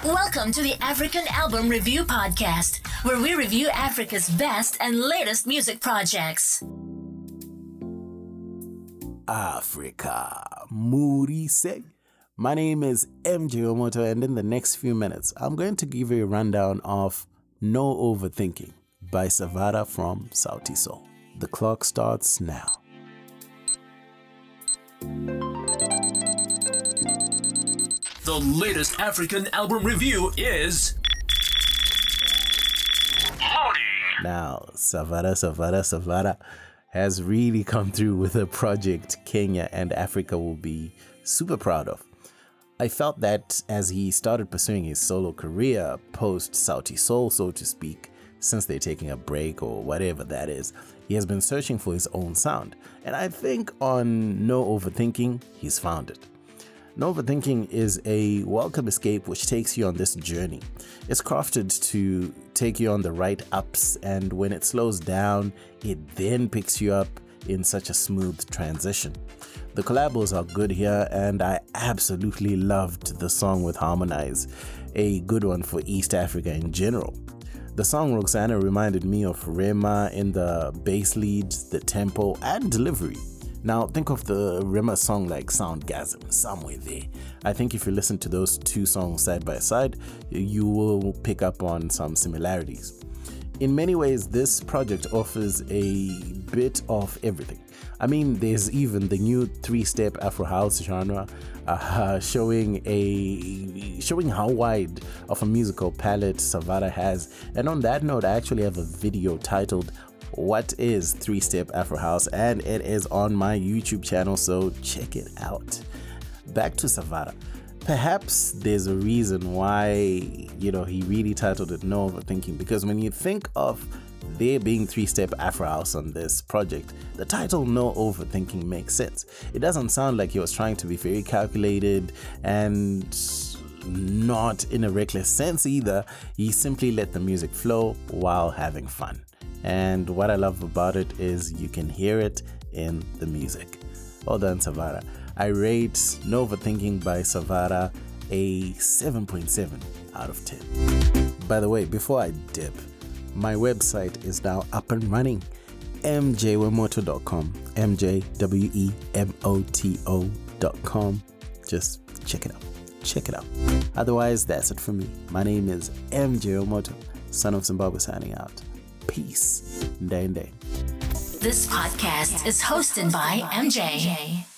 Welcome to the African Album Review Podcast, where we review Africa's best and latest music projects. Africa, Murise. My name is MJ Omoto, and in the next few minutes, I'm going to give you a rundown of No Overthinking by Savara from Sauti Sol. The clock starts now. The latest African album review is loading. Now, Savara has really come through with a project Kenya and Africa will be super proud of. I felt that as he started pursuing his solo career post Sauti Sol, so to speak, since they're taking a break or whatever that is, he has been searching for his own sound. And I think on No Overthinking, he's found it. No Overthinking is a welcome escape which takes you on this journey. It's crafted to take you on the right ups, and when it slows down, it then picks you up in such a smooth transition. The collabos are good here, and I absolutely loved the song with Harmonize, a good one for East Africa in general. The song Roxana reminded me of Rema in the bass lead, the tempo, and delivery. Now, think of the Rema song like Soundgasm, somewhere there. I think if you listen to those two songs side by side, you will pick up on some similarities. In many ways, this project offers a bit of everything. I mean, there's even the new three-step Afro house genre, showing how wide of a musical palette Savara has. And on that note, I actually have a video titled What is Three-Step Afro House, and it is on my YouTube channel, so check it out. Back to Savara. Perhaps there's a reason why, he really titled it No Overthinking, because when you think of there being three-step Afro House on this project, the title No Overthinking makes sense. It doesn't sound like he was trying to be very calculated and not in a reckless sense either. He simply let the music flow while having fun. And what I love about it is you can hear it in the music. Well done, Savara. I rate No Overthinking by Savara a 7.7 out of 10. By the way, before I dip, my website is now up and running. mjwemoto.com. mjwemoto.com. Just check it out. Check it out. Otherwise, that's it for me. My name is MJ Omoto, son of Zimbabwe, signing out. Peace. Ndende. This podcast is hosted by MJ.